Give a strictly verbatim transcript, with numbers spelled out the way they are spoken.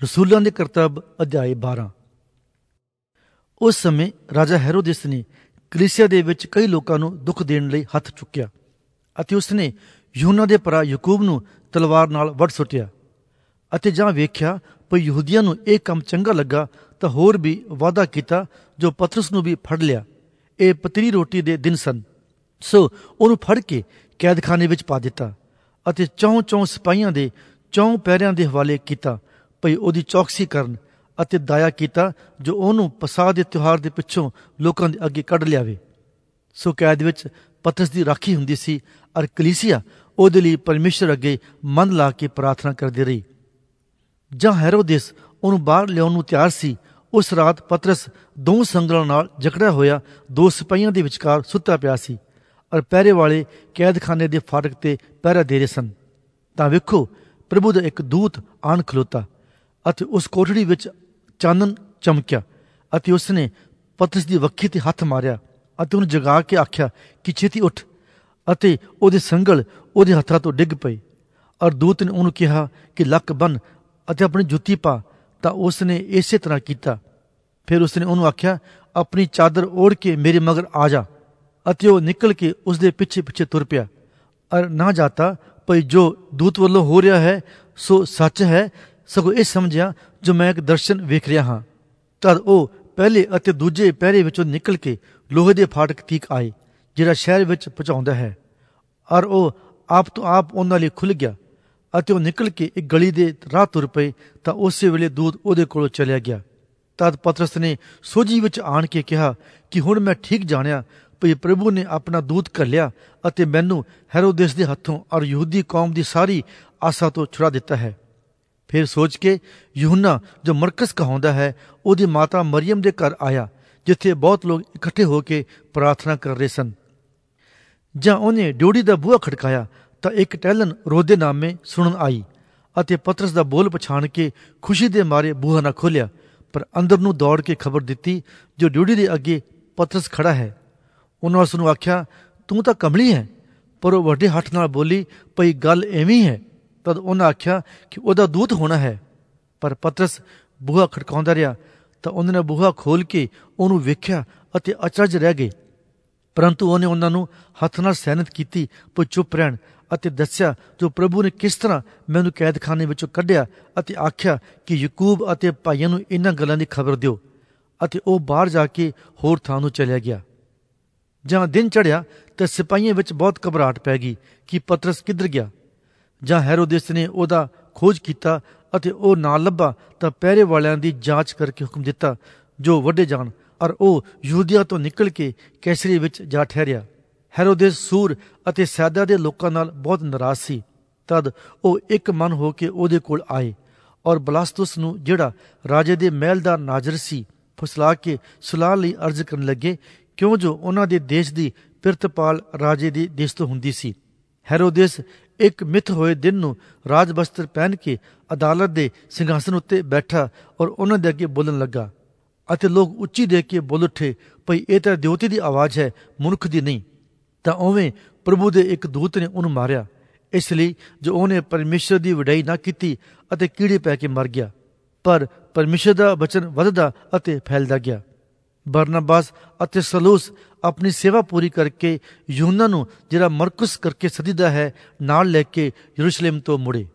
ਰਸੂਲਾਂ ਦੇ ਕਰਤੱਵ ਅਧਿਆਇ ਬਾਰਾਂ। ਉਸ ਸਮੇਂ ਰਾਜਾ ਹੈਰੋਦਿਸ ਨੇ ਕਲੀਸਿਆ ਦੇ ਵਿੱਚ ਕਈ ਲੋਕਾਂ ਨੂੰ ਦੁੱਖ ਦੇਣ ਲਈ ਹੱਥ ਚੁੱਕਿਆ ਅਤੇ ਉਸਨੇ ਯਹੂਨਾ ਦੇ ਭਰਾ ਯਾਕੂਬ ਨੂੰ ਤਲਵਾਰ ਨਾਲ ਵੱਢ ਸੁੱਟਿਆ। ਅਤੇ ਜਾਂ ਵੇਖਿਆ ਪਰ ਯਹੂਦੀਆਂ ਨੂੰ ਇਹ ਕੰਮ ਚੰਗਾ ਲੱਗਾ ਤਾਂ ਹੋਰ ਵੀ ਵਾਅਦਾ ਕੀਤਾ ਜੋ ਪਤਰਸ ਨੂੰ ਵੀ ਫੜ ਲਿਆ। ਇਹ ਪਤਲੀ ਰੋਟੀ ਦੇ ਦਿਨ ਸਨ, ਸੋ ਉਹਨੂੰ ਫੜ ਕੇ ਕੈਦਖਾਨੇ ਵਿੱਚ ਪਾ ਦਿੱਤਾ ਅਤੇ ਚੌਂ ਚੌਂ ਸਿਪਾਹੀਆਂ ਦੇ ਚੌਂ ਪਹਿਰਿਆਂ ਦੇ ਹਵਾਲੇ ਕੀਤਾ ਭਈ ਉਹਦੀ ਚੌਕਸੀ ਕਰਨ ਅਤੇ ਦਾਇਆ ਕੀਤਾ ਜੋ ਉਹਨੂੰ ਪਸਾਹ ਦੇ ਤਿਉਹਾਰ ਦੇ ਪਿੱਛੋਂ ਲੋਕਾਂ ਦੇ ਅੱਗੇ ਕੱਢ ਲਿਆਵੇ। ਸੋ ਕੈਦ ਵਿੱਚ ਪਤਰਸ ਦੀ ਰਾਖੀ ਹੁੰਦੀ ਸੀ ਅਰ ਕਲੀਸਿਆ ਉਹਦੇ ਲਈ ਪਰਮੇਸ਼ਰ ਅੱਗੇ ਮਨ ਲਾ ਕੇ ਪ੍ਰਾਰਥਨਾ ਕਰਦੀ ਰਹੀ। ਜਾਂ ਹੈਰੋਦਿਸ ਉਹਨੂੰ ਬਾਹਰ ਲਿਆਉਣ ਨੂੰ ਤਿਆਰ ਸੀ, ਉਸ ਰਾਤ ਪਤਰਸ ਦੋ ਸੰਗਲਾਂ ਨਾਲ ਜਕੜਿਆ ਹੋਇਆ ਦੋ ਸਿਪਾਹੀਆਂ ਦੇ ਵਿਚਕਾਰ ਸੁੱਤਾ ਪਿਆ ਸੀ ਅਰ ਪਹਿਰੇ ਵਾਲੇ ਕੈਦਖਾਨੇ ਦੇ ਫਾਟਕ ਤੇ ਪਹਿਰਾ ਦੇ ਰਹੇ ਸਨ। ਤਾਂ ਵੇਖੋ, ਪ੍ਰਭੂ ਦਾ ਇੱਕ ਦੂਤ ਆਣ ਖਲੋਤਾ ਅਤੇ ਉਸ ਕੋਠੜੀ ਵਿੱਚ ਚਾਨਣ ਚਮਕਿਆ ਅਤੇ ਉਸਨੇ ਪਤਰਸ ਦੀ ਵੱਖੀ ਤੇ ਹੱਥ ਮਾਰਿਆ ਅਤੇ ਉਹਨੂੰ ਜਗਾ ਕੇ ਆਖਿਆ ਕਿ ਛੇਤੀ ਉੱਠ। ਅਤੇ ਉਹਦੇ ਸੰਗਲ ਉਹਦੇ ਹੱਥਾਂ ਤੋਂ ਡਿੱਗ ਪਏ ਔਰ ਦੂਤ ਨੇ ਉਹਨੂੰ ਕਿਹਾ ਕਿ ਲੱਕ ਬੰਨ੍ਹ ਅਤੇ ਆਪਣੀ ਜੁੱਤੀ ਪਾ। ਤਾਂ ਉਸਨੇ ਇਸੇ ਤਰ੍ਹਾਂ ਕੀਤਾ। ਫਿਰ ਉਸਨੇ ਉਹਨੂੰ ਆਖਿਆ, ਆਪਣੀ ਚਾਦਰ ਓੜ ਕੇ ਮੇਰੇ ਮਗਰ ਆ ਜਾ। ਅਤੇ ਉਹ ਨਿਕਲ ਕੇ ਉਸਦੇ ਪਿੱਛੇ ਪਿੱਛੇ ਤੁਰ ਪਿਆ ਅਰ ਨਾ ਜਾਤਾ ਭਈ ਜੋ ਦੂਤ ਵੱਲੋਂ ਹੋ ਰਿਹਾ ਹੈ ਸੋ ਸੱਚ ਹੈ, ਸਗੋਂ ਇਹ ਸਮਝਿਆ ਜੋ ਮੈਂ ਇੱਕ ਦਰਸ਼ਨ ਵੇਖ ਰਿਹਾ ਹਾਂ। ਤਦ ਉਹ ਪਹਿਲੇ ਅਤੇ ਦੂਜੇ ਪਹਿਰੇ ਵਿੱਚੋਂ ਨਿਕਲ ਕੇ ਲੋਹੇ ਦੇ ਫਾਟਕ ਤੀਕ ਆਏ ਜਿਹੜਾ ਸ਼ਹਿਰ ਵਿੱਚ ਪਹੁੰਚਾਉਂਦਾ ਹੈ, ਔਰ ਉਹ ਆਪ ਤੋਂ ਆਪ ਉਹਨਾਂ ਲਈ ਖੁੱਲ੍ਹ ਗਿਆ ਅਤੇ ਉਹ ਨਿਕਲ ਕੇ ਇੱਕ ਗਲੀ ਦੇ ਰਾਹ ਤੁਰ ਪਏ। ਤਾਂ ਉਸੇ ਵੇਲੇ ਦੂਤ ਉਹਦੇ ਕੋਲੋਂ ਚਲਿਆ ਗਿਆ। ਤਦ ਪਤਰਸ ਨੇ ਸੋਝੀ ਵਿੱਚ ਆਣ ਕੇ ਕਿਹਾ ਕਿ ਹੁਣ ਮੈਂ ਠੀਕ ਜਾਣਿਆ ਭਈ ਪ੍ਰਭੂ ਨੇ ਆਪਣਾ ਦੂਤ ਘੱਲਿਆ ਅਤੇ ਮੈਨੂੰ ਹੈਰੋਦਿਸ ਦੇ ਹੱਥੋਂ ਔਰ ਯਹੂਦੀ ਕੌਮ ਦੀ ਸਾਰੀ ਆਸਾ ਤੋਂ ਛੁਡਾ ਦਿੱਤਾ ਹੈ। ਫਿਰ ਸੋਚ ਕੇ ਯਹੂਨਾ ਜੋ ਮਰਕਸ ਕਹਾਉਂਦਾ ਹੈ ਉਹਦੀ ਮਾਤਾ ਮਰੀਅਮ ਦੇ ਘਰ ਆਇਆ, ਜਿੱਥੇ ਬਹੁਤ ਲੋਕ ਇਕੱਠੇ ਹੋ ਕੇ ਪ੍ਰਾਰਥਨਾ ਕਰ ਰਹੇ ਸਨ। ਜਾਂ ਉਹਨੇ ਡਿਓੜੀ ਦਾ ਬੂਹਾ ਖੜਕਾਇਆ ਤਾਂ ਇੱਕ ਟਹਿਲਣ ਰੋਦੇ ਨਾਮੇ ਸੁਣਨ ਆਈ ਅਤੇ ਪਤਰਸ ਦਾ ਬੋਲ ਪਛਾਣ ਕੇ ਖੁਸ਼ੀ ਦੇ ਮਾਰੇ ਬੂਹਾ ਨਾ ਖੋਲਿਆ, ਪਰ ਅੰਦਰ ਨੂੰ ਦੌੜ ਕੇ ਖਬਰ ਦਿੱਤੀ ਜੋ ਡਿਓੜੀ ਦੇ ਅੱਗੇ ਪਤਰਸ ਖੜਾ ਹੈ। ਉਹਨਾਂ ਉਸ ਨੂੰ ਆਖਿਆ, ਤੂੰ ਤਾਂ ਕਮਲੀ ਹੈ। ਪਰ ਉਹ ਵੱਡੇ ਹੱਠ ਨਾਲ ਬੋਲੀ, ਭਈ ਗੱਲ ਐਵੇਂ ਹੈ। ਤਦ ਉਹਨਾਂ ਆਖਿਆ ਕਿ ਉਹਦਾ ਦੂਤ ਹੋਣਾ ਹੈ। ਪਰ ਪਤਰਸ ਬੂਹਾ ਖੜਕਾਉਂਦਾ ਰਿਹਾ। ਤਾਂ ਉਹਨਾਂ ਨੇ ਬੂਹਾ ਖੋਲ ਕੇ ਉਹਨੂੰ ਵੇਖਿਆ ਅਤੇ ਅਚਰਜ ਰਹਿ ਗਏ। ਪਰੰਤੂ ਉਹਨੇ ਉਹਨਾਂ ਨੂੰ ਹੱਥ ਨਾਲ ਸੈਨਤ ਕੀਤੀ ਪਰ ਚੁੱਪ ਰਹਿਣ ਅਤੇ ਦੱਸਿਆ ਜੋ ਪ੍ਰਭੂ ਨੇ ਕਿਸ ਤਰ੍ਹਾਂ ਮੈਨੂੰ ਕੈਦਖਾਨੇ ਵਿੱਚੋਂ ਕੱਢਿਆ ਅਤੇ ਆਖਿਆ ਕਿ ਯਾਕੂਬ ਅਤੇ ਭਾਈਆਂ ਨੂੰ ਇਹਨਾਂ ਗੱਲਾਂ ਦੀ ਖਬਰ ਦਿਓ। ਅਤੇ ਉਹ ਬਾਹਰ ਜਾ ਕੇ ਹੋਰ ਥਾਂ ਨੂੰ ਚਲਿਆ ਗਿਆ। ਜਾਂ ਦਿਨ ਚੜ੍ਹਿਆ ਤਾਂ ਸਿਪਾਹੀਆਂ ਵਿੱਚ ਬਹੁਤ ਘਬਰਾਹਟ ਪੈ ਗਈ ਕਿ ਪਤਰਸ ਕਿੱਧਰ ਗਿਆ। ਜਾਂ ਹੈਰੋਦਿਸ ਨੇ ਉਹਦਾ ਖੋਜ ਕੀਤਾ ਅਤੇ ਉਹ ਨਾ ਲੱਭਾ ਤਾਂ ਪਹਿਰੇ ਵਾਲਿਆਂ ਦੀ ਜਾਂਚ ਕਰਕੇ ਹੁਕਮ ਦਿੱਤਾ ਜੋ ਵੱਢੇ ਜਾਣ, ਔਰ ਉਹ ਯਹੂਦੀਆ ਤੋਂ ਨਿਕਲ ਕੇ ਕੈਸਰੀਆ ਵਿੱਚ ਜਾ ਠਹਿਰਿਆ। ਹੈਰੋਦਿਸ ਸੂਰ ਅਤੇ ਸੈਦਾ ਦੇ ਲੋਕਾਂ ਨਾਲ ਬਹੁਤ ਨਾਰਾਜ਼ ਸੀ। ਤਦ ਉਹ ਇੱਕ ਮਨ ਹੋ ਕੇ ਉਹਦੇ ਕੋਲ ਆਏ ਔਰ ਬਲਾਸਤੁਸ ਨੂੰ, ਜਿਹੜਾ ਰਾਜੇ ਦੇ ਮਹਿਲ ਦਾ ਨਾਜ਼ਰ ਸੀ, ਫੁਸਲਾ ਕੇ ਸੁਲਾਹ ਲਈ ਅਰਜ਼ ਕਰਨ ਲੱਗੇ, ਕਿਉਂ ਜੋ ਉਹਨਾਂ ਦੇ ਦੇਸ਼ ਦੀ ਪਿਰਤਪਾਲ ਰਾਜੇ ਦੇ ਦੇਸ਼ ਤੋਂ ਹੁੰਦੀ ਸੀ। ਹੈਰੋਦਿਸ ਇੱਕ ਮਿੱਥ ਹੋਏ ਦਿਨ ਨੂੰ ਰਾਜ ਬਸਤਰ ਪਹਿਨ ਕੇ ਅਦਾਲਤ ਦੇ ਸਿੰਘਾਸਨ ਉੱਤੇ ਬੈਠਾ ਔਰ ਉਹਨਾਂ ਦੇ ਅੱਗੇ ਬੋਲਣ ਲੱਗਾ ਅਤੇ ਲੋਕ ਉੱਚੀ ਦੇਖ ਕੇ ਬੋਲ ਉੱਠੇ, ਭਈ ਇਹ ਤਾਂ ਦਿਉਤੀ ਦੀ ਆਵਾਜ਼ ਹੈ, ਮਨੁੱਖ ਦੀ ਨਹੀਂ। ਤਾਂ ਉਵੇਂ ਪ੍ਰਭੂ ਦੇ ਇੱਕ ਦੂਤ ਨੇ ਉਹਨੂੰ ਮਾਰਿਆ, ਇਸ ਲਈ ਜੋ ਉਹਨੇ ਪਰਮੇਸ਼ਰ ਦੀ ਵਡਿਆਈ ਨਾ ਕੀਤੀ ਅਤੇ ਕੀੜੇ ਪੈ ਕੇ ਮਰ ਗਿਆ। ਪਰ ਪਰਮੇਸ਼ਰ ਦਾ ਬਚਨ ਵੱਧਦਾ ਅਤੇ ਫੈਲਦਾ ਗਿਆ। ਬਰਨਬਾਸ ਅਤੇ ਸਲੂਸ ਆਪਣੀ ਸੇਵਾ ਪੂਰੀ ਕਰਕੇ ਯਹੂਨਾ ਨੂੰ, ਜਿਹੜਾ ਮਰਕੁਸ ਕਰਕੇ ਸਦੀਦਾ ਹੈ, ਨਾਲ ਲੈ ਕੇ ਯਰੂਸ਼ਲਮ ਤੋਂ ਮੁੜੇ।